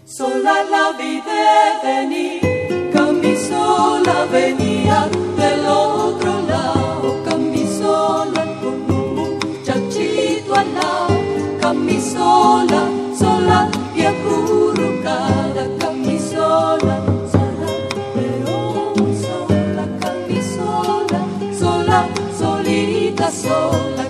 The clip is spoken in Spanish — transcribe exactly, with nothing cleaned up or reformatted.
Sola la vi de venir, cammi sola venía del otro lado, cammi sola con un muchachito al lado, cammi sola, sola y acurrucada, cammi sola, sola, pero muy sola, cammi sola, sola, solita, sola.